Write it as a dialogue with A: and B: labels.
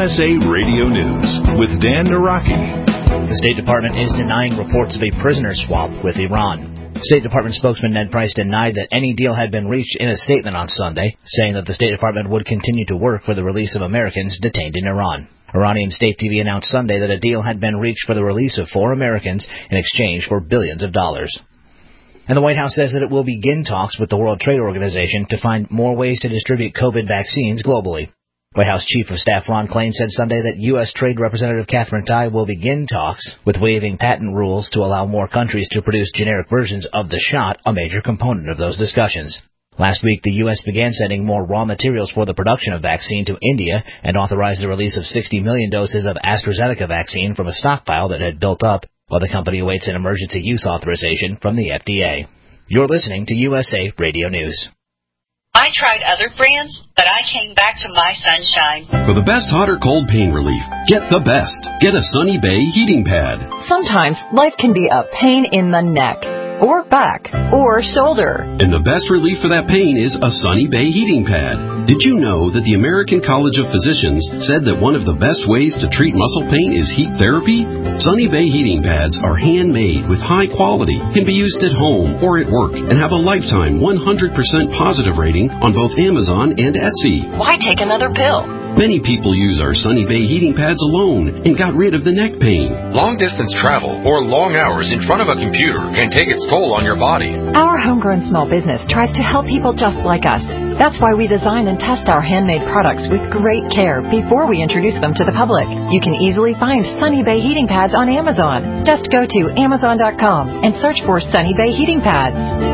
A: USA Radio News with Dan Naraki.
B: The State Department is denying reports of a prisoner swap with Iran. State Department spokesman Ned Price denied that any deal had been reached in a statement on Sunday, saying that the State Department would continue to work for the release of Americans detained in Iran. Iranian state TV announced Sunday that a deal had been reached for the release of 4 Americans in exchange for billions of dollars. And the White House says that it will begin talks with the World Trade Organization to find more ways to distribute COVID vaccines globally. White House Chief of Staff Ron Klain said Sunday that U.S. Trade Representative Katherine Tai will begin talks with waiving patent rules to allow more countries to produce generic versions of the shot, a major component of those discussions. Last week, the U.S. began sending more raw materials for the production of vaccine to India and authorized the release of 60 million doses of AstraZeneca vaccine from a stockpile that had built up, while the company awaits an emergency use authorization from the FDA. You're listening to USA Radio News.
C: I tried other brands, but I came back to My Sunshine.
D: For the best hot or cold pain relief, get the best. Get a Sunny Bay heating pad.
E: Sometimes life can be a pain in the neck, or back, or shoulder.
D: And the best relief for that pain is a Sunny Bay heating pad. Did you know that the American College of Physicians said that one of the best ways to treat muscle pain is heat therapy? Sunny Bay heating pads are handmade with high quality, can be used at home or at work, and have a lifetime 100% positive rating on both Amazon and Etsy.
E: Why take another pill?
D: Many people use our Sunny Bay heating pads alone and got rid of the neck pain.
F: Long-distance travel or long hours in front of a computer can take its toll on your body.
E: Our homegrown small business tries to help people just like us. That's why we design and test our handmade products with great care before we introduce them to the public. You can easily find Sunny Bay heating pads on Amazon. Just go to Amazon.com and search for Sunny Bay heating pads.